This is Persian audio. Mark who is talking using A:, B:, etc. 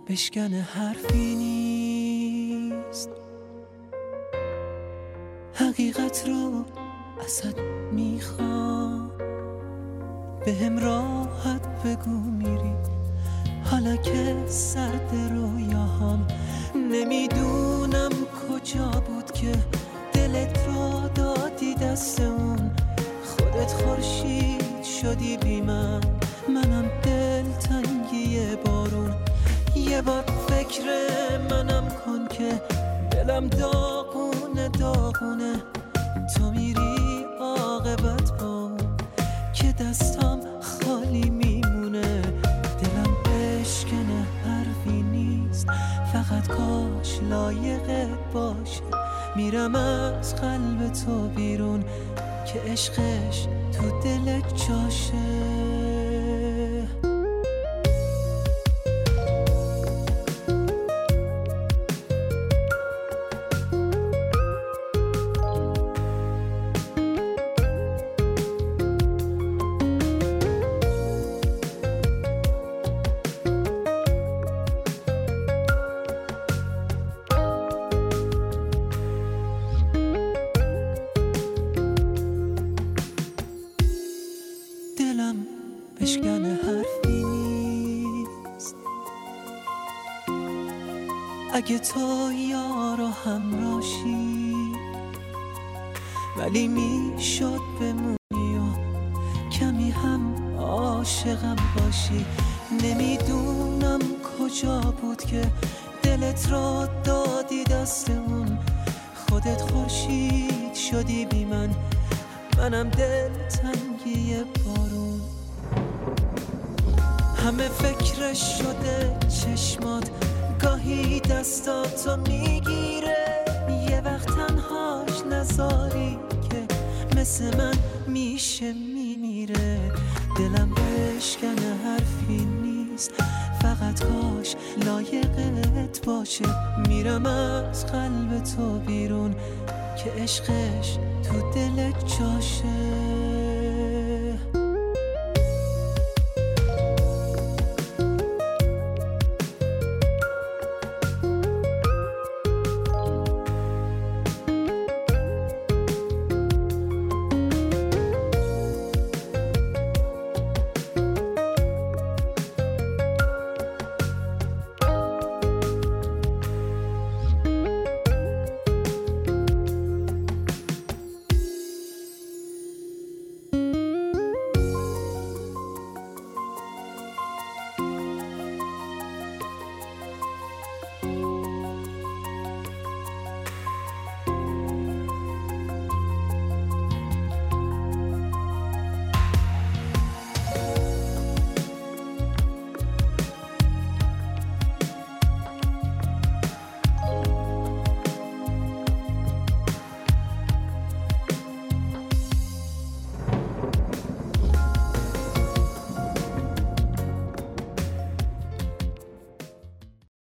A: بشکنه حرفی نیست، حقیقت رو ازت میخوام، به هم راحت بگو میری حالا که سرد رویاهام. نمیدونم کجا بود که دلت رو دادی دست اون، خودت خورشید شدی بی من، منم دلتنگی بارون. یه بار فکر منم کن که دلم داغونه داغونه، تو میری عاقبت با که دستم خالی میمونه. دلم بشکنه حرفی نیست، فقط کاش لایقت باشه، میرم از قلب تو بیرون که عشقش تو دلت جاشه. دلم بشکنه حرفی نیست، اگه تو یار و همراشی، ولی میشد بمونی و کمی هم عاشقم باشی. نمیدونم کجا بود که دلت را دادی دست اون، خودت خورشید شدی بی من، منم دلتنگی بارون. همه فکرش شده چشمات، گاهی دستاتو میگیره، یه وقت تنهاش نذاری که مثل من میشه میمیره. دلم بشکنه حرفی نیست، فقط کاش لایقت باشه، میرم از قلب تو بیرون که عشقش تو دلت جاشه.